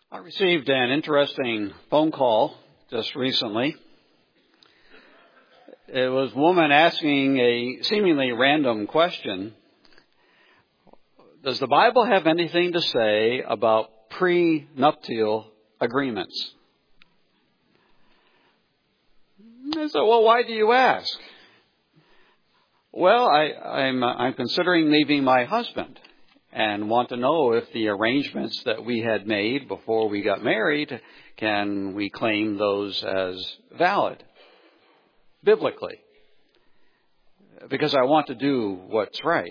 I received an interesting phone call just recently. It was a woman asking a seemingly random question. Does the Bible have anything to say about prenuptial agreements? I said, well, why do you ask? Well, I'm considering leaving my husband and want to know if the arrangements that we had made before we got married, can we claim those as valid biblically? Because I want to do what's right.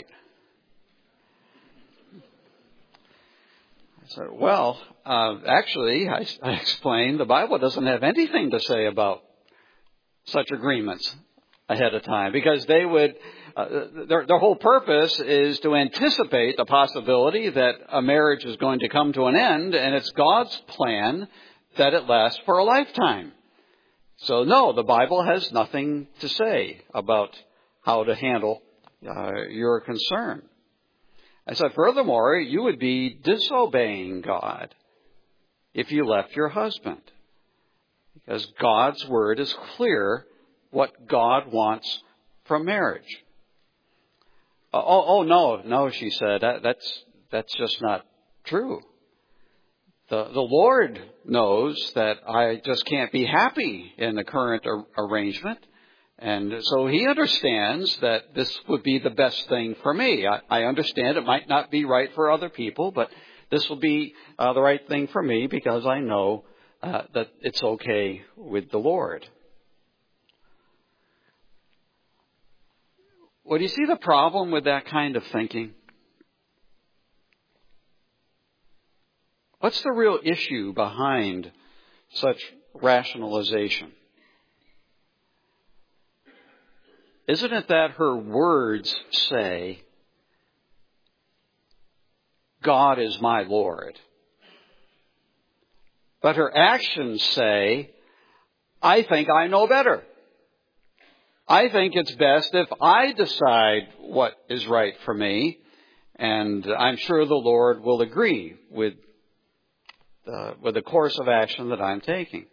I said, well, actually, I explained the Bible doesn't have anything to say about such agreements ahead of time, because they would, their whole purpose is to anticipate the possibility that a marriage is going to come to an end, and it's God's plan that it lasts for a lifetime. So no, the Bible has nothing to say about how to handle your concern. I said, furthermore, you would be disobeying God if you left your husband, because God's word is clear what God wants from marriage. No, she said, that's just not true. The Lord knows that I just can't be happy in the current arrangement. And so He understands that this would be the best thing for me. I understand it might not be right for other people, but this will be the right thing for me because I know that it's okay with the Lord. Well, do you see the problem with that kind of thinking? What's the real issue behind such rationalization? Isn't it that her words say, God is my Lord? But her actions say, I think I know better. I think it's best if I decide what is right for me, and I'm sure the Lord will agree with the course of action that I'm taking.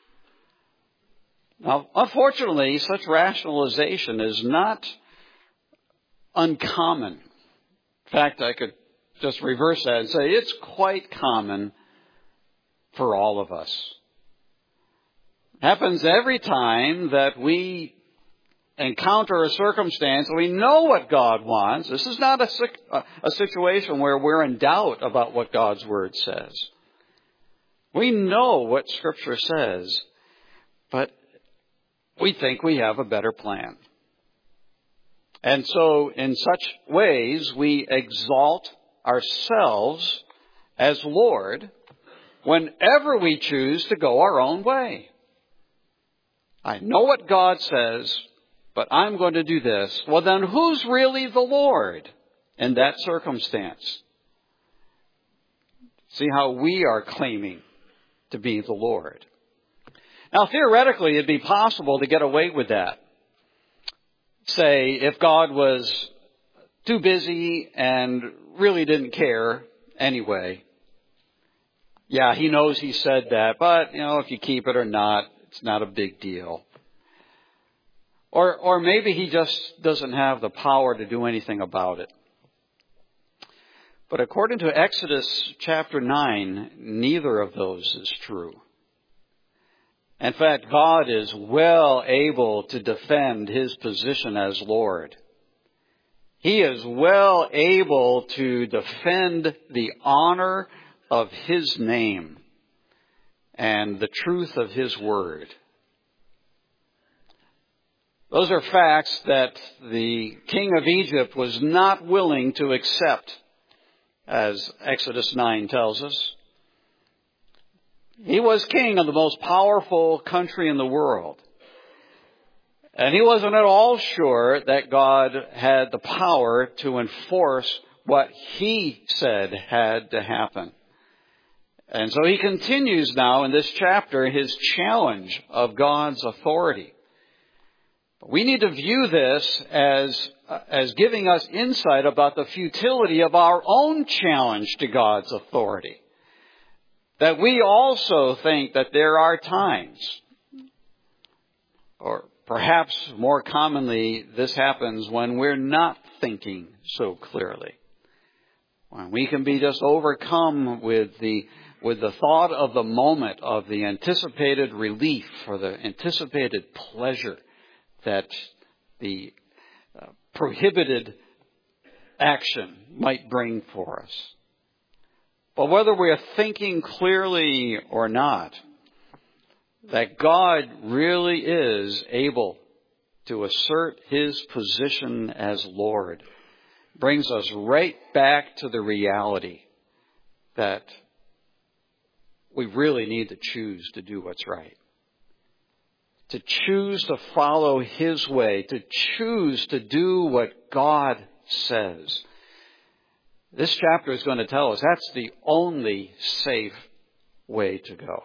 Now, unfortunately, such rationalization is not uncommon. In fact, I could just reverse that and say it's quite common for all of us. It happens every time that we encounter a circumstance, we know what God wants. This is not a situation where we're in doubt about what God's Word says. We know what Scripture says, but we think we have a better plan. And so in such ways, we exalt ourselves as Lord whenever we choose to go our own way. I know what God says, but I'm going to do this. Well, then who's really the Lord in that circumstance? See how we are claiming to be the Lord. Now, theoretically, it'd be possible to get away with that. Say, if God was too busy and really didn't care anyway. Yeah, He knows He said that, but, if you keep it or not, it's not a big deal. Or maybe He just doesn't have the power to do anything about it. But according to Exodus chapter 9, neither of those is true. In fact, God is well able to defend His position as Lord. He is well able to defend the honor of His name and the truth of His word. Those are facts that the king of Egypt was not willing to accept, as Exodus 9 tells us. He was king of the most powerful country in the world. And he wasn't at all sure that God had the power to enforce what He said had to happen. And so he continues now in this chapter his challenge of God's authority. We need to view this as giving us insight about the futility of our own challenge to God's authority. that we also think that there are times, or perhaps more commonly, this happens when we're not thinking so clearly. When we can be just overcome with the thought of the moment, of the anticipated relief or the anticipated pleasure that the prohibited action might bring for us. But whether we're thinking clearly or not, that God really is able to assert His position as Lord brings us right back to the reality that we really need to choose to do what's right. To choose to follow His way, to choose to do what God says. This chapter is going to tell us that's the only safe way to go.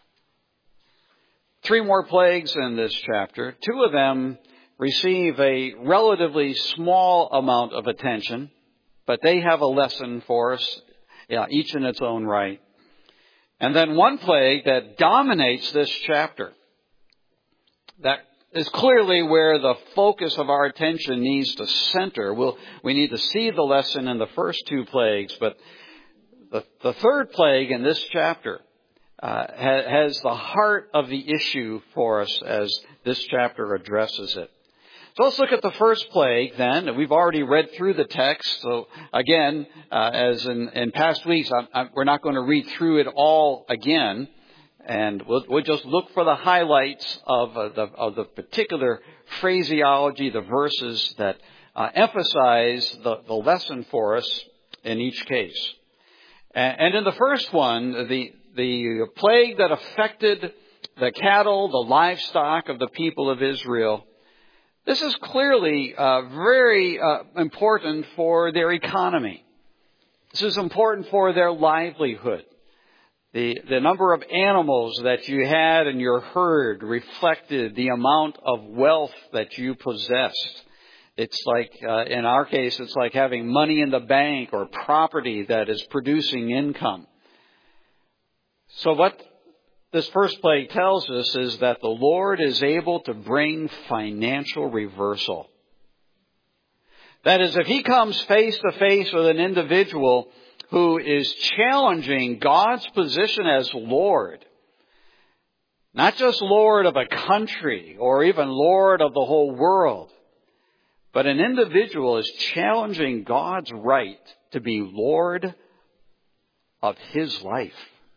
3 more plagues in this chapter. 2 of them receive a relatively small amount of attention, but they have a lesson for us, each in its own right. And then 1 plague that dominates this chapter. That is clearly where the focus of our attention needs to center. We need to see the lesson in the first 2 plagues, but the 3rd plague in this chapter has the heart of the issue for us as this chapter addresses it. So let's look at the first plague then. We've already read through the text. So again, as in past weeks, we're not going to read through it all again. And we'll just look for the highlights of the particular phraseology, the verses that emphasize the lesson for us in each case. And in the first one, the plague that affected the cattle, the livestock of the people of Israel, this is clearly very important for their economy. This is important for their livelihood. The number of animals that you had in your herd reflected the amount of wealth that you possessed. It's like, in our case, it's like having money in the bank or property that is producing income. So what this first plague tells us is that the Lord is able to bring financial reversal. That is, if He comes face to face with an individual who is challenging God's position as Lord, not just Lord of a country or even Lord of the whole world, but an individual is challenging God's right to be Lord of his life.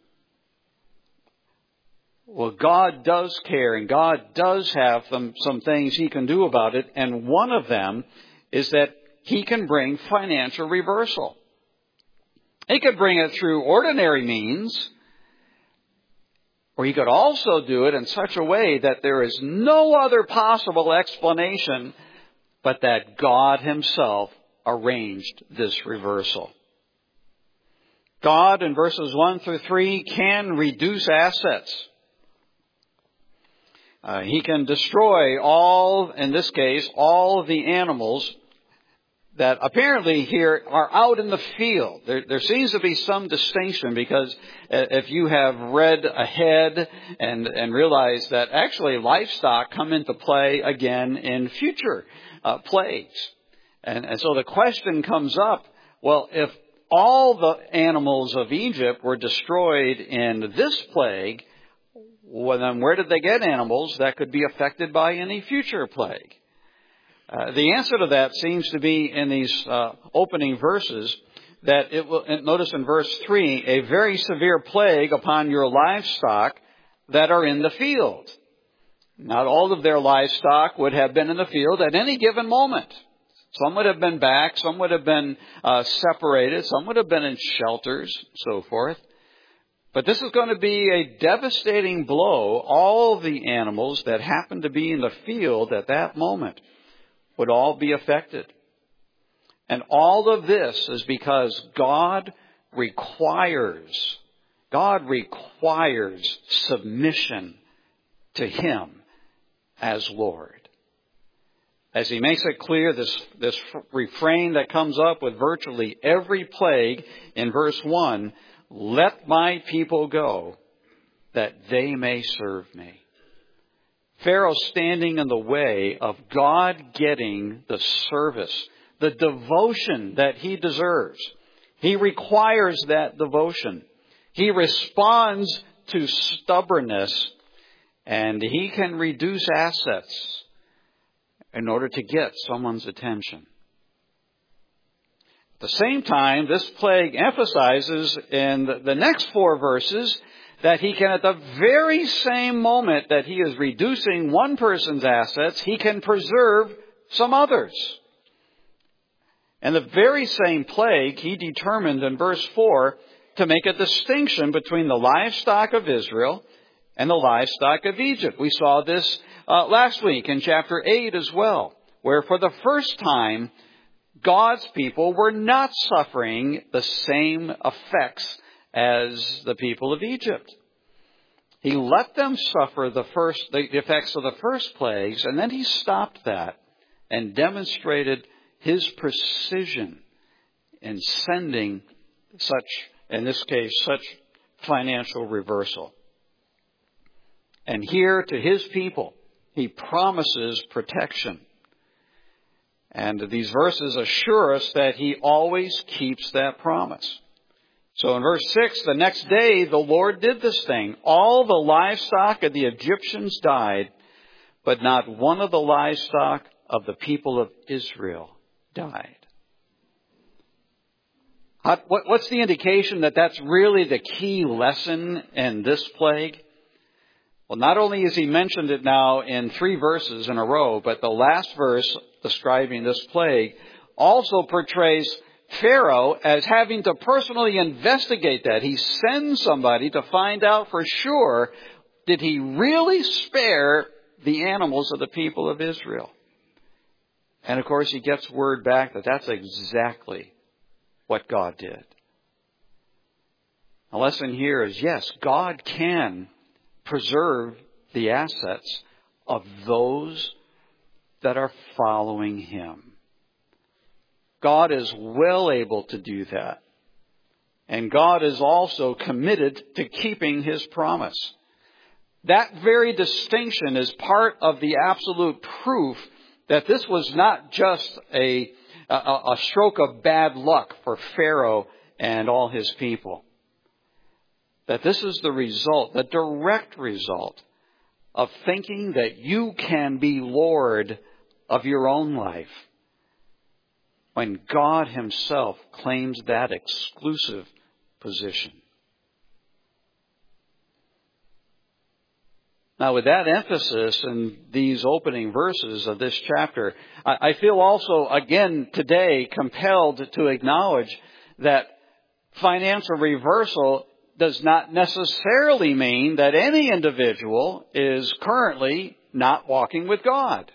Well, God does care, and God does have some things He can do about it, and one of them is that He can bring financial reversal. He could bring it through ordinary means, or He could also do it in such a way that there is no other possible explanation but that God Himself arranged this reversal. God, in verses 1 through 3, can reduce assets. He can destroy in this case, all of the animals that apparently here are out in the field. There seems to be some distinction, because if you have read ahead and realized that actually livestock come into play again in future plagues. And so the question comes up, well, if all the animals of Egypt were destroyed in this plague, well, then where did they get animals that could be affected by any future plague? The answer to that seems to be in these opening verses, that it will, notice in verse 3, a very severe plague upon your livestock that are in the field. Not all of their livestock would have been in the field at any given moment. Some would have been back, some would have been separated, some would have been in shelters, so forth. But this is going to be a devastating blow. All the animals that happened to be in the field at that moment would all be affected. And all of this is because God requires submission to Him as Lord. As He makes it clear, this refrain that comes up with virtually every plague in verse 1, let my people go, that they may serve me. Pharaoh standing in the way of God getting the service, the devotion that he deserves. He requires that devotion. He responds to stubbornness, and he can reduce assets in order to get someone's attention. At the same time, this plague emphasizes in the next 4 verses that he can, at the very same moment that he is reducing one person's assets, he can preserve some others. And the very same plague, he determined in verse 4 to make a distinction between the livestock of Israel and the livestock of Egypt. We saw this last week in chapter 8 as well, where for the first time, God's people were not suffering the same effects as the people of Egypt. He let them suffer the effects of the first plagues, and then he stopped that and demonstrated his precision in sending such, in this case, such financial reversal. And here to his people, he promises protection. And these verses assure us that he always keeps that promise. So in verse 6, the next day the Lord did this thing. All the livestock of the Egyptians died, but not one of the livestock of the people of Israel died. What's the indication that that's really the key lesson in this plague? Well, not only has he mentioned it now in 3 verses in a row, but the last verse describing this plague also portrays Pharaoh as having to personally investigate that. He sends somebody to find out for sure, did he really spare the animals of the people of Israel? And of course he gets word back that that's exactly what God did. The lesson here is, yes, God can preserve the assets of those that are following him. God is well able to do that. And God is also committed to keeping his promise. That very distinction is part of the absolute proof that this was not just a stroke of bad luck for Pharaoh and all his people. That this is the result, the direct result of thinking that you can be Lord of your own life, when God himself claims that exclusive position. Now, with that emphasis in these opening verses of this chapter, I feel also again today compelled to acknowledge that financial reversal does not necessarily mean that any individual is currently not walking with God.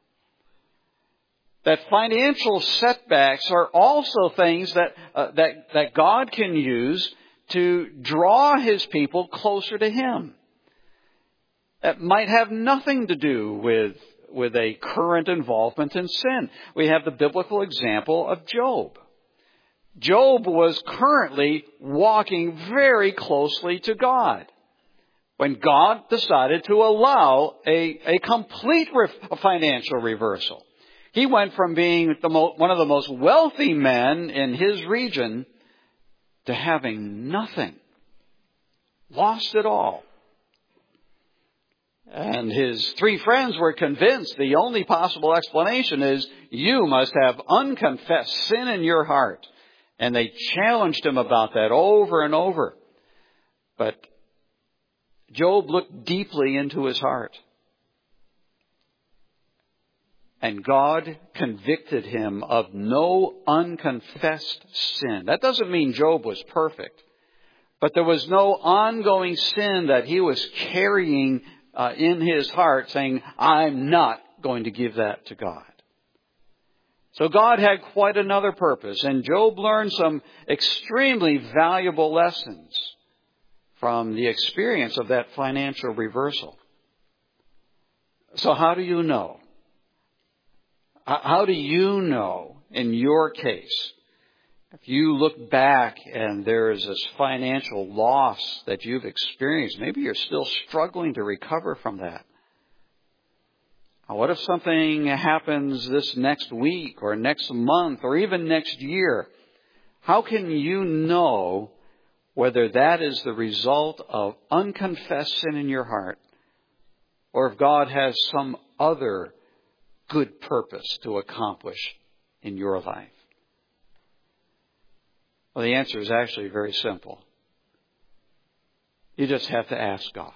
That financial setbacks are also things that God can use to draw his people closer to him. That might have nothing to do with a current involvement in sin. We have the biblical example of Job. Job was currently walking very closely to God when God decided to allow a complete financial reversal. He went from being one of the most wealthy men in his region to having nothing. Lost it all. And his 3 friends were convinced the only possible explanation is, you must have unconfessed sin in your heart. And they challenged him about that over and over. But Job looked deeply into his heart. And God convicted him of no unconfessed sin. That doesn't mean Job was perfect. But there was no ongoing sin that he was carrying in his heart, saying, I'm not going to give that to God. So God had quite another purpose, and Job learned some extremely valuable lessons from the experience of that financial reversal. So how do you know? How do you know, in your case, If you look back and there is this financial loss that you've experienced, maybe you're still struggling to recover from that. What if something happens this next week or next month or even next year? How can you know whether that is the result of unconfessed sin in your heart or if God has some other good purpose to accomplish in your life? Well, the answer is actually very simple. You just have to ask God.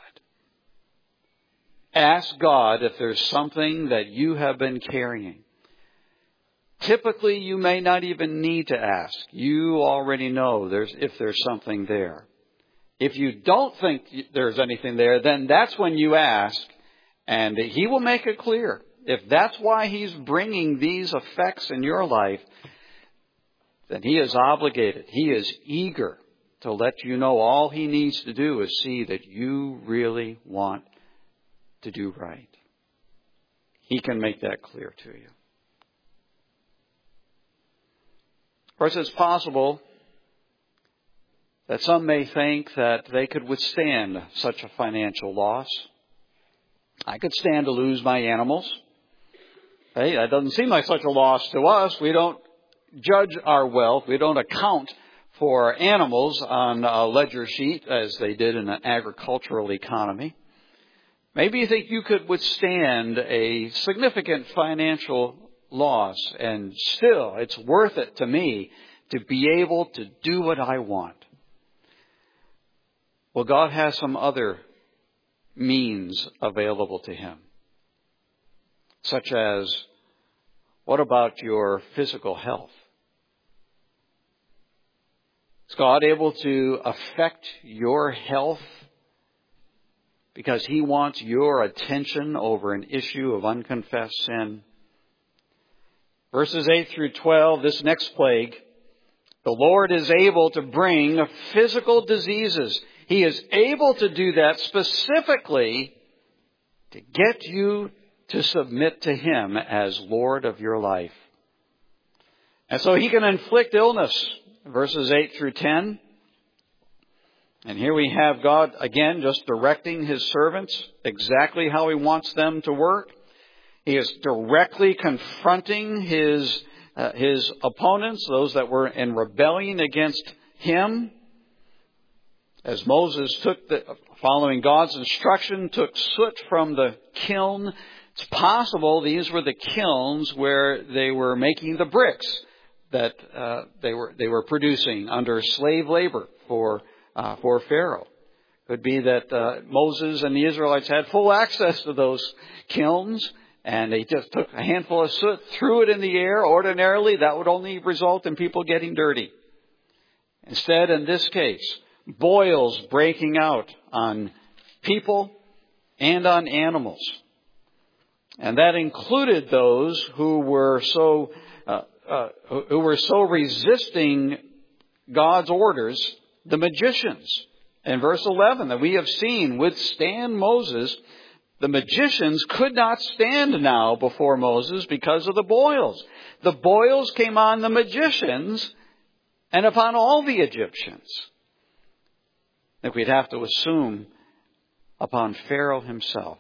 Ask God if there's something that you have been carrying. Typically, you may not even need to ask. You already know if there's something there. If you don't think there's anything there, then that's when you ask, and He will make it clear. If that's why He's bringing these effects in your life, then He is obligated. He is eager to let you know all He needs to do is see that you really want to do right. He can make that clear to you. Of course, it's possible that some may think that they could withstand such a financial loss. I could stand to lose my animals. Hey, that doesn't seem like such a loss to us. We don't judge our wealth. We don't account for animals on a ledger sheet as they did in an agricultural economy. Maybe you think you could withstand a significant financial loss, and still it's worth it to me to be able to do what I want. Well, God has some other means available to Him, such as, what about your physical health? Is God able to affect your health because He wants your attention over an issue of unconfessed sin? Verses 8 through 12, this next plague, the Lord is able to bring physical diseases. He is able to do that specifically to get you to submit to Him as Lord of your life. And so He can inflict illness, verses 8 through 10. And here we have God, again, just directing His servants exactly how He wants them to work. He is directly confronting His opponents, those that were in rebellion against Him. As Moses following God's instruction, took soot from the kiln. It's possible these were the kilns where they were making the bricks that they were producing under slave labor for Pharaoh. Could be that Moses and the Israelites had full access to those kilns, and they just took a handful of soot, threw it in the air. Ordinarily, that would only result in people getting dirty. Instead, in this case, boils breaking out on people and on animals. And that included those who were so resisting God's orders, the magicians. In verse 11, that we have seen withstand Moses, the magicians could not stand now before Moses because of the boils. The boils came on the magicians and upon all the Egyptians. I think we'd have to assume upon Pharaoh himself.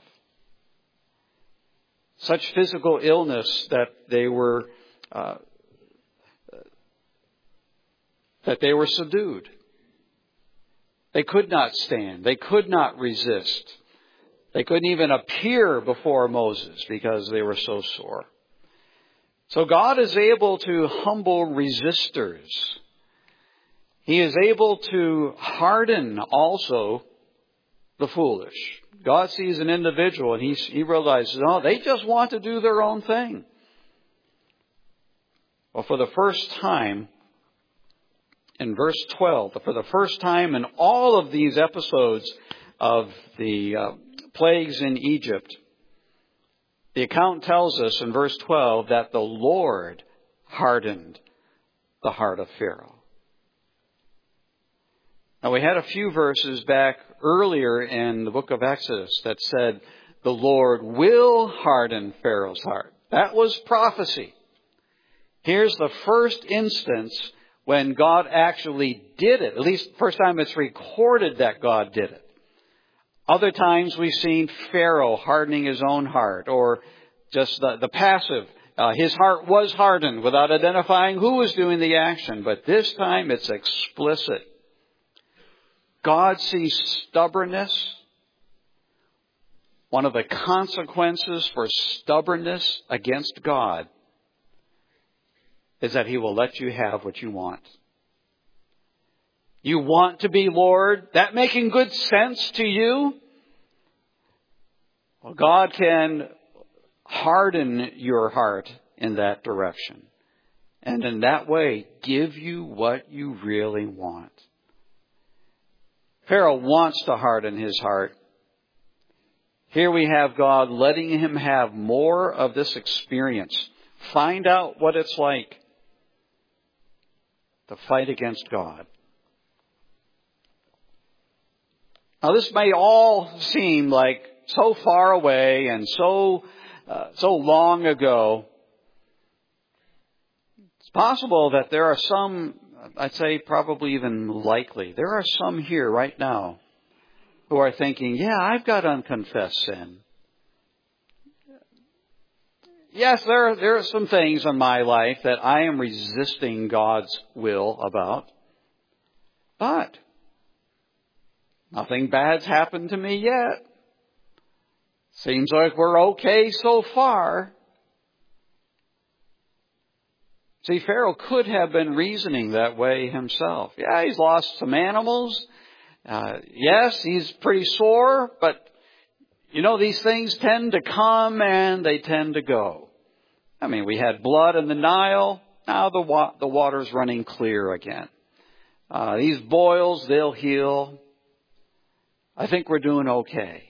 Such physical illness that they were subdued. They could not stand. They could not resist. They couldn't even appear before Moses because they were so sore. So God is able to humble resistors. He is able to harden also the foolish. God sees an individual and he realizes, no, they just want to do their own thing. Well, for the first time, in verse 12, for the first time in all of these episodes of the plagues in Egypt, the account tells us in verse 12 that the Lord hardened the heart of Pharaoh. Now, we had a few verses back earlier in the book of Exodus that said the Lord will harden Pharaoh's heart. That was prophecy. Here's the first instance when God actually did it. At least the first time it's recorded that God did it. Other times we've seen Pharaoh hardening his own heart, or just the passive. His heart was hardened without identifying who was doing the action. But this time it's explicit. God sees stubbornness. One of the consequences for stubbornness against God is that He will let you have what you want. You want to be Lord? That making good sense to you? Well, God can harden your heart in that direction. And in that way, give you what you really want. Pharaoh wants to harden his heart. Here we have God letting him have more of this experience. Find out what it's like to fight against God. Now, this may all seem like so far away and so long ago. It's possible that there are some, I'd say probably even likely, there are some here right now who are thinking, yeah, I've got unconfessed sin. Yes, there are some things in my life that I am resisting God's will about. But nothing bad's happened to me yet. Seems like we're okay so far. See, Pharaoh could have been reasoning that way himself. Yeah, he's lost some animals. Yes, he's pretty sore, but these things tend to come and they tend to go. I mean, we had blood in the Nile. Now the water's running clear again. These boils, they'll heal. I think we're doing okay.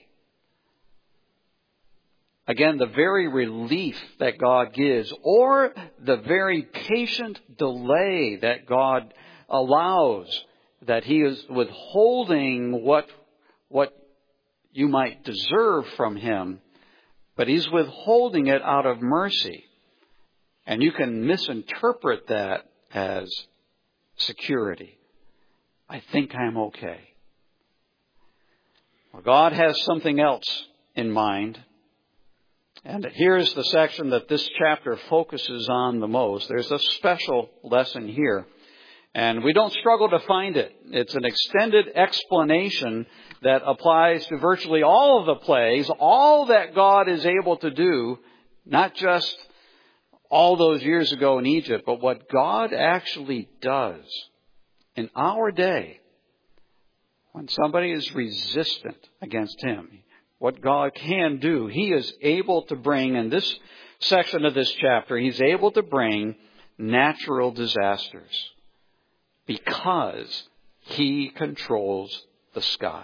Again, the very relief that God gives, or the very patient delay that God allows, that He is withholding what you might deserve from Him, but He's withholding it out of mercy. And you can misinterpret that as security. I think I'm okay. Well, God has something else in mind. And here's the section that this chapter focuses on the most. There's a special lesson here. And we don't struggle to find it. It's an extended explanation that applies to virtually all of the plagues, all that God is able to do, not just all those years ago in Egypt, but what God actually does in our day when somebody is resistant against Him. What God can do, He is able to bring, in this section of this chapter, He's able to bring natural disasters because He controls the sky.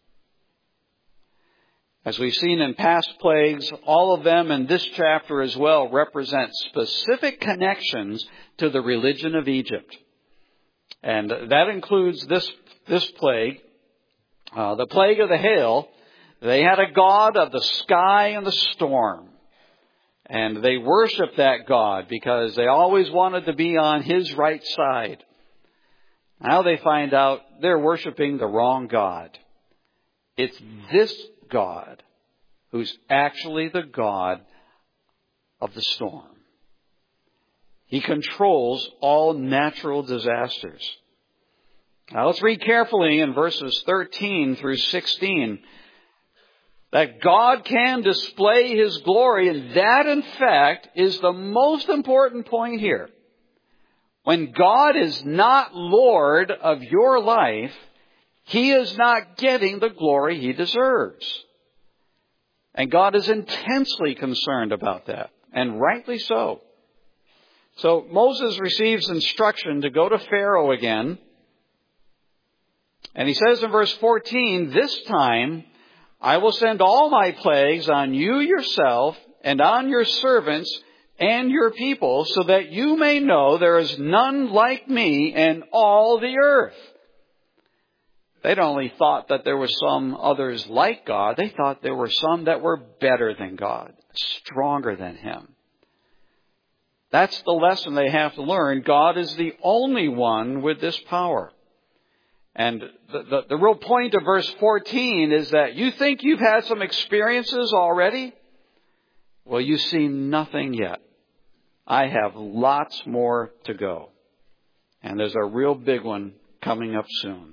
As we've seen in past plagues, all of them in this chapter as well represent specific connections to the religion of Egypt. And that includes this plague, the plague of the hail. They had a god of the sky and the storm. And they worshiped that god because they always wanted to be on his right side. Now they find out they're worshiping the wrong god. It's this God who's actually the God of the storm. He controls all natural disasters. Now let's read carefully in verses 13 through 16 that God can display His glory, and that in fact is the most important point here. When God is not Lord of your life, He is not getting the glory He deserves. And God is intensely concerned about that, and rightly so. So Moses receives instruction to go to Pharaoh again. And he says in verse 14, "This time I will send all my plagues on you yourself and on your servants and your people, so that you may know there is none like me in all the earth." They'd only thought that there were some others like God. They thought there were some that were better than God, stronger than Him. That's the lesson they have to learn. God is the only one with this power. And the real point of verse 14 is that you think you've had some experiences already? Well, you see nothing yet. I have lots more to go. And there's a real big one coming up soon.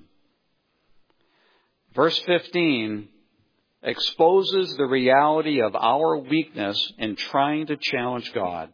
Verse 15 exposes the reality of our weakness in trying to challenge God.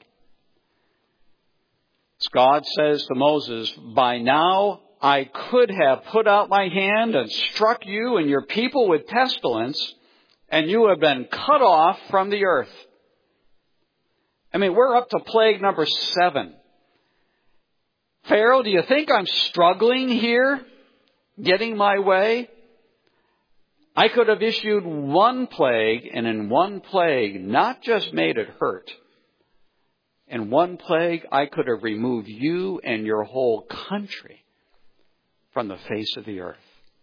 God says to Moses, "By now I could have put out my hand and struck you and your people with pestilence, and you have been cut off from the earth." I mean, we're up to plague number 7. Pharaoh, do you think I'm struggling here, getting my way? I could have issued one plague, and in one plague, not just made it hurt. In one plague, I could have removed you and your whole country from the face of the earth.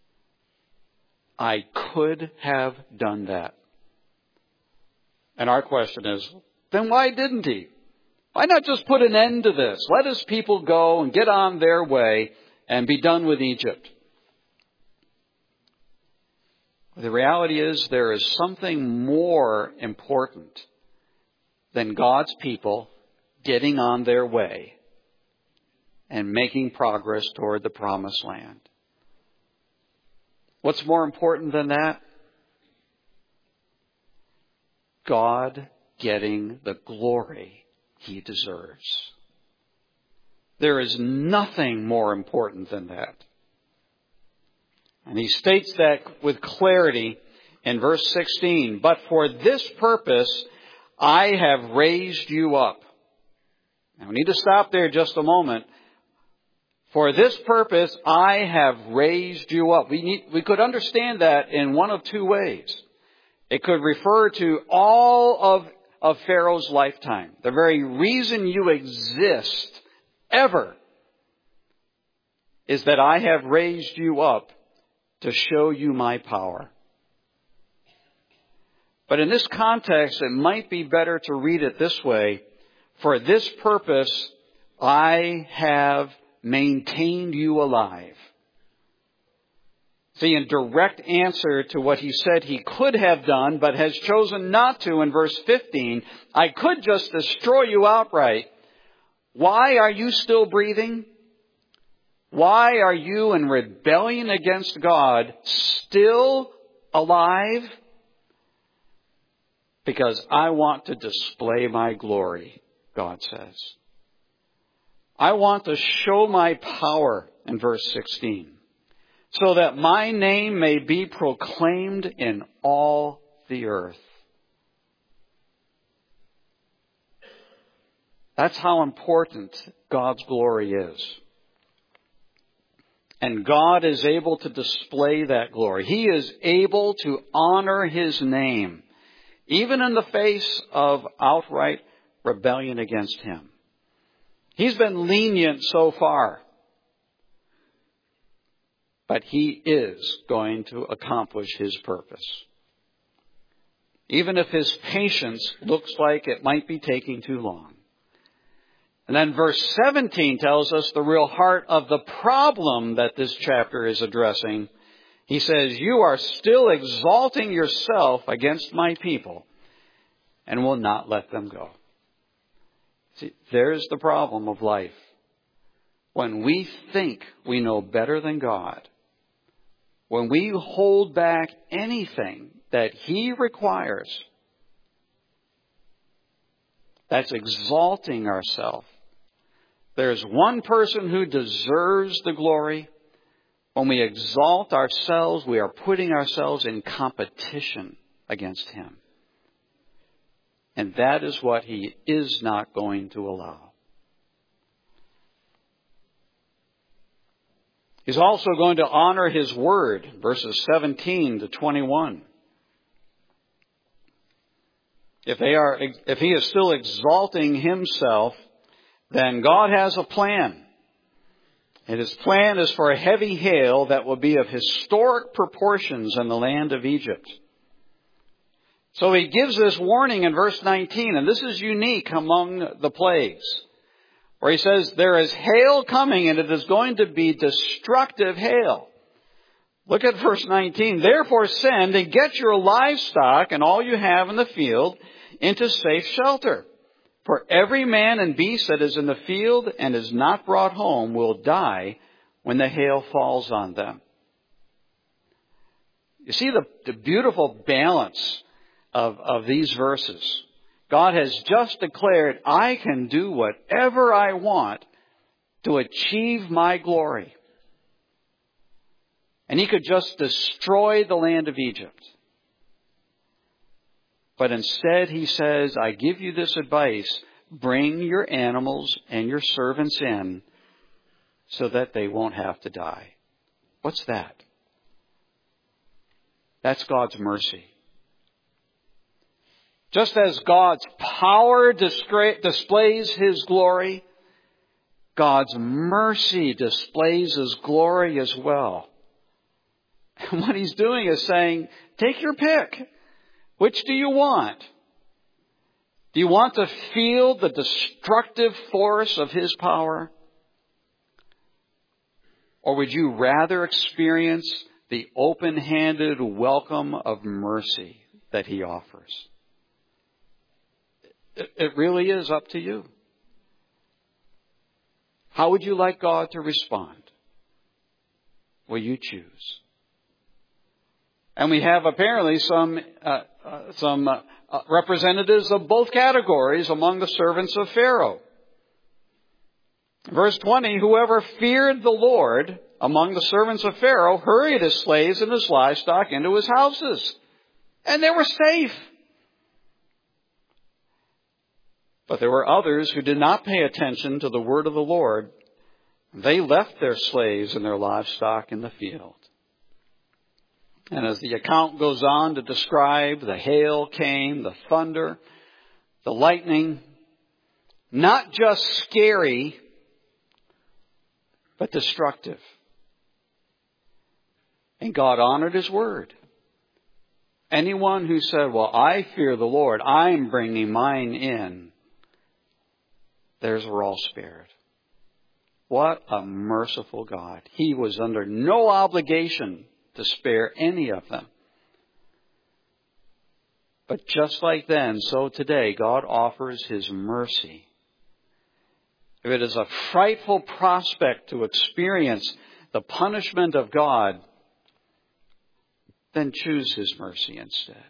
I could have done that. And our question is, then why didn't he? Why not just put an end to this? Let his people go and get on their way and be done with Egypt. The reality is there is something more important than God's people getting on their way and making progress toward the promised land. What's more important than that? God getting the glory he deserves. There is nothing more important than that. And he states that with clarity in verse 16. "But for this purpose I have raised you up." Now we need to stop there just a moment. For this purpose I have raised you up. We could understand that in one of two ways. It could refer to all of Pharaoh's lifetime. The very reason you exist ever is that I have raised you up to show you my power. But in this context, it might be better to read it this way. For this purpose, I have maintained you alive. See, in direct answer to what he said he could have done, but has chosen not to in verse 15, I could just destroy you outright. Why are you still breathing? Why are you in rebellion against God still alive? Because I want to display my glory, God says. I want to show my power in verse 16, so that my name may be proclaimed in all the earth. That's how important God's glory is. And God is able to display that glory. He is able to honor his name, even in the face of outright rebellion against him. He's been lenient so far, but he is going to accomplish his purpose. Even if his patience looks like it might be taking too long. And then verse 17 tells us the real heart of the problem that this chapter is addressing. He says, you are still exalting yourself against my people and will not let them go. See, there's the problem of life. When we think we know better than God, when we hold back anything that he requires, that's exalting ourselves. There's one person who deserves the glory. When we exalt ourselves, we are putting ourselves in competition against him. And that is what he is not going to allow. He's also going to honor his word, verses 17 to 21. If he is still exalting himself, then God has a plan. And his plan is for a heavy hail that will be of historic proportions in the land of Egypt. So he gives this warning in verse 19, and this is unique among the plagues. where he says there is hail coming and it is going to be destructive hail. Look at verse 19. Therefore send and get your livestock and all you have in the field into safe shelter. For every man and beast that is in the field and is not brought home will die when the hail falls on them. You see the beautiful balance of these verses. God has just declared, I can do whatever I want to achieve my glory. And he could just destroy the land of Egypt. But instead he says, I give you this advice, bring your animals and your servants in so that they won't have to die. What's that? That's God's mercy. Just as God's power displays His glory, God's mercy displays His glory as well. And what He's doing is saying, take your pick. Which do you want? Do you want to feel the destructive force of His power? Or would you rather experience the open-handed welcome of mercy that He offers? It really is up to you. How would you like God to respond? Will you choose? And we have apparently some representatives of both categories among the servants of Pharaoh. Verse 20, whoever feared the Lord among the servants of Pharaoh hurried his slaves and his livestock into his houses. And they were safe. But there were others who did not pay attention to the word of the Lord. They left their slaves and their livestock in the field. And as the account goes on to describe, the hail came, the thunder, the lightning, not just scary, but destructive. And God honored His word. Anyone who said, well, I fear the Lord, I'm bringing mine in, theirs were all spared. What a merciful God. He was under no obligation to spare any of them. But just like then, so today, God offers His mercy. If it is a frightful prospect to experience the punishment of God, then choose His mercy instead.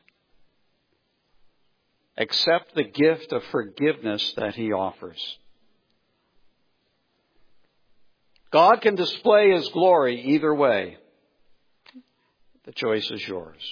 Accept the gift of forgiveness that He offers. God can display His glory either way. The choice is yours.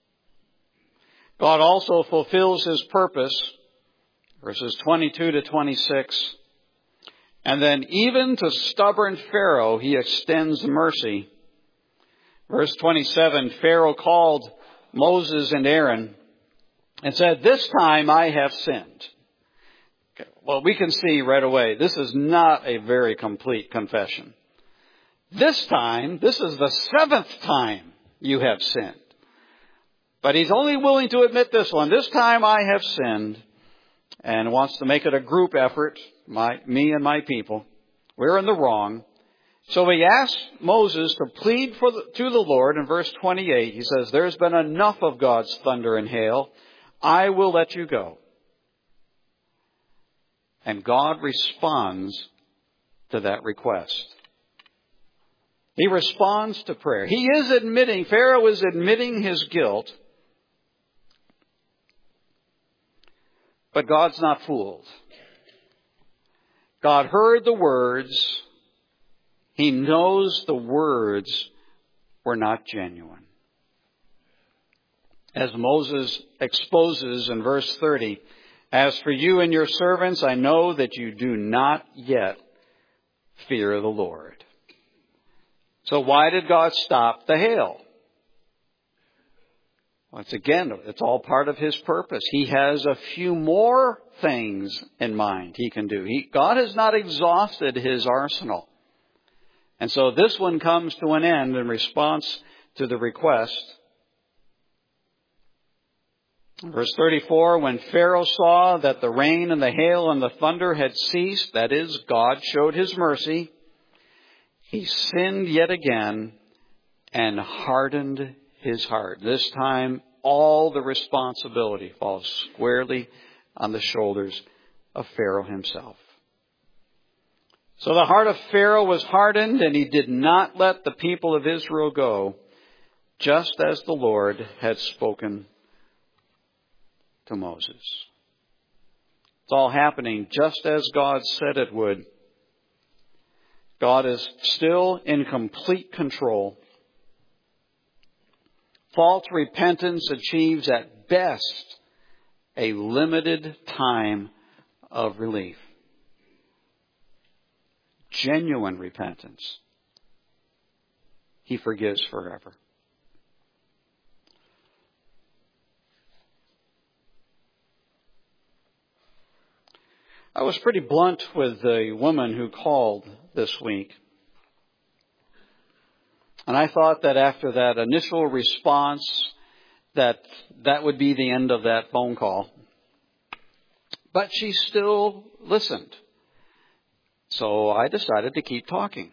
God also fulfills His purpose, verses 22 to 26. And then even to stubborn Pharaoh, He extends mercy. Verse 27, Pharaoh called Moses and Aaron and said, this time I have sinned. Okay, well, we can see right away, this is not a very complete confession. This time, this is the 7th time you have sinned. But he's only willing to admit this one. This time I have sinned, and wants to make it a group effort, me and my people. We're in the wrong. So he asked Moses to plead to the Lord. In verse 28, he says, there's been enough of God's thunder and hail. I will let you go. And God responds to that request. He responds to prayer. Pharaoh is admitting his guilt. But God's not fooled. God heard the words. He knows the words were not genuine. As Moses exposes in verse 30, as for you and your servants, I know that you do not yet fear the Lord. So why did God stop the hail? Once again, it's all part of His purpose. He has a few more things in mind He can do. God has not exhausted His arsenal. And so this one comes to an end in response to the request. Verse 34, when Pharaoh saw that the rain and the hail and the thunder had ceased, that is, God showed his mercy, he sinned yet again and hardened his heart. This time, all the responsibility falls squarely on the shoulders of Pharaoh himself. So the heart of Pharaoh was hardened, and he did not let the people of Israel go, just as the Lord had spoken to Moses. It's all happening just as God said it would. God is still in complete control. False repentance achieves at best a limited time of relief. Genuine repentance, he forgives forever. I was pretty blunt with the woman who called this week. And I thought that after that initial response, that would be the end of that phone call. But she still listened. So I decided to keep talking.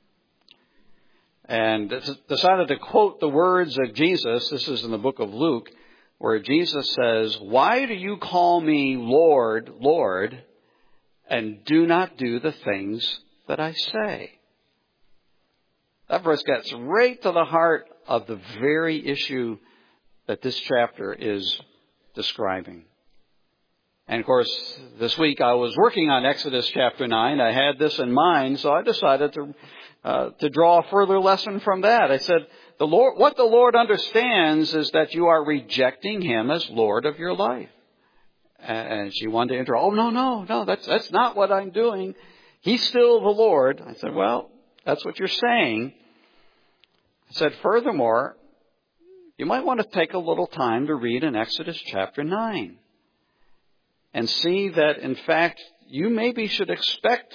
And decided to quote the words of Jesus. This is in the book of Luke, where Jesus says, "Why do you call me Lord, Lord, and do not do the things that I say?" That verse gets right to the heart of the very issue that this chapter is describing. And of course, this week I was working on Exodus chapter 9. I had this in mind, so I decided to draw a further lesson from that. I said, what the Lord understands is that you are rejecting Him as Lord of your life. And she wanted to interrupt. Oh, no, that's not what I'm doing. He's still the Lord. I said, well, that's what you're saying. I said, furthermore, you might want to take a little time to read in Exodus chapter 9 and see that, in fact, you maybe should expect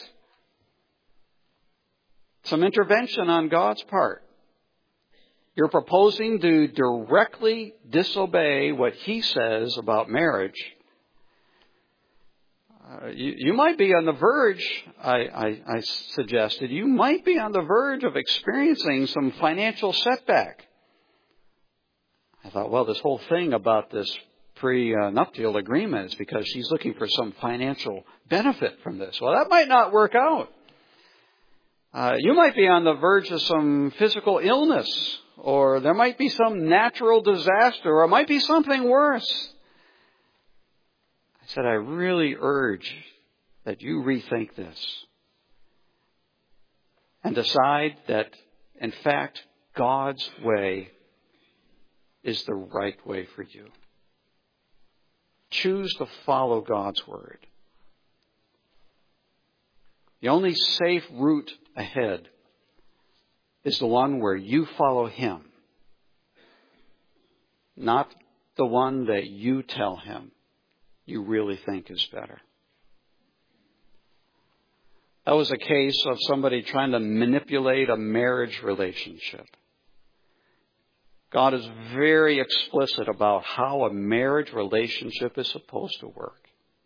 some intervention on God's part. You're proposing to directly disobey what He says about marriage. You might be on the verge, I suggested, you might be on the verge of experiencing some financial setback. I thought, well, this whole thing about this prenuptial agreement is because she's looking for some financial benefit from this. Well, that might not work out. You might be on the verge of some physical illness, or there might be some natural disaster, or it might be something worse. I said, I really urge that you rethink this and decide that, in fact, God's way is the right way for you. Choose to follow God's word. The only safe route ahead is the one where you follow Him, not the one that you tell Him you really think is better. That was a case of somebody trying to manipulate a marriage relationship. God is very explicit about how a marriage relationship is supposed to work.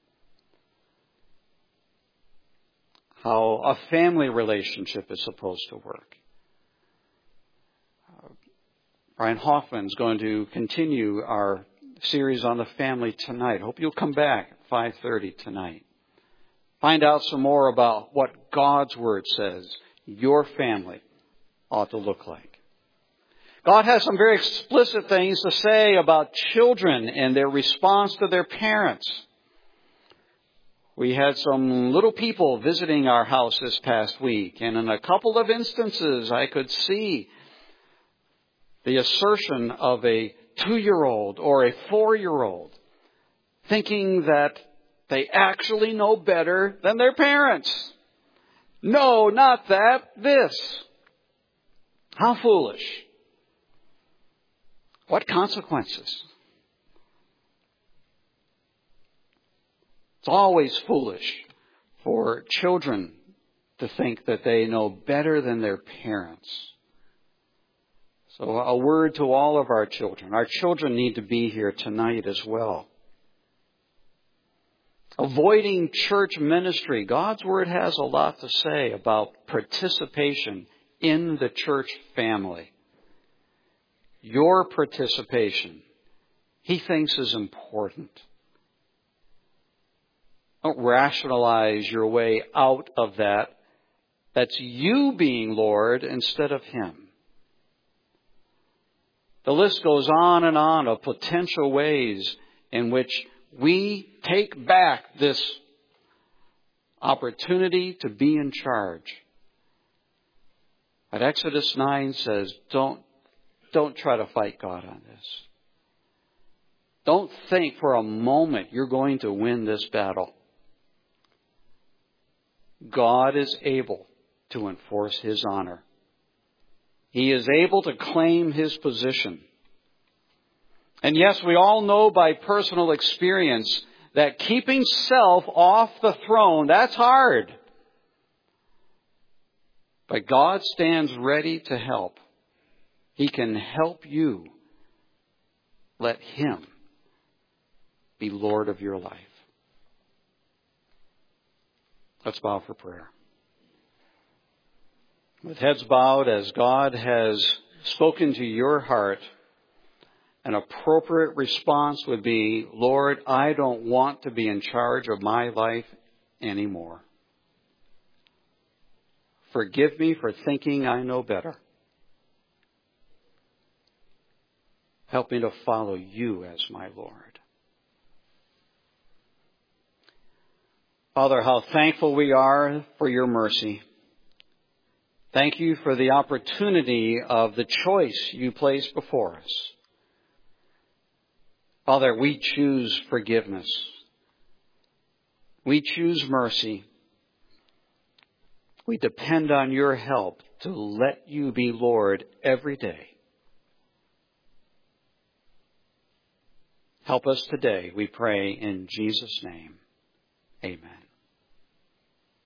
How a family relationship is supposed to work. Brian Hoffman is going to continue our series on the family tonight. Hope you'll come back at 5:30 tonight. Find out some more about what God's Word says your family ought to look like. God has some very explicit things to say about children and their response to their parents. We had some little people visiting our house this past week, and in a couple of instances I could see the assertion of a 2-year-old or a 4-year-old thinking that they actually know better than their parents. No, not that, this. How foolish. What consequences? It's always foolish for children to think that they know better than their parents. So a word to all of our children. Our children need to be here tonight as well. Avoiding church ministry. God's Word has a lot to say about participation in the church family. Your participation, He thinks, is important. Don't rationalize your way out of that. That's you being Lord instead of Him. The list goes on and on of potential ways in which we take back this opportunity to be in charge. But Exodus 9 says, don't try to fight God on this. Don't think for a moment you're going to win this battle. God is able to enforce His honor. He is able to claim His position. And yes, we all know by personal experience that keeping self off the throne, that's hard. But God stands ready to help. He can help you. Let Him be Lord of your life. Let's bow for prayer. With heads bowed, as God has spoken to your heart, an appropriate response would be, Lord, I don't want to be in charge of my life anymore. Forgive me for thinking I know better. Help me to follow you as my Lord. Father, how thankful we are for your mercy. Thank you for the opportunity of the choice you place before us. Father, we choose forgiveness. We choose mercy. We depend on your help to let you be Lord every day. Help us today, we pray in Jesus' name. Amen.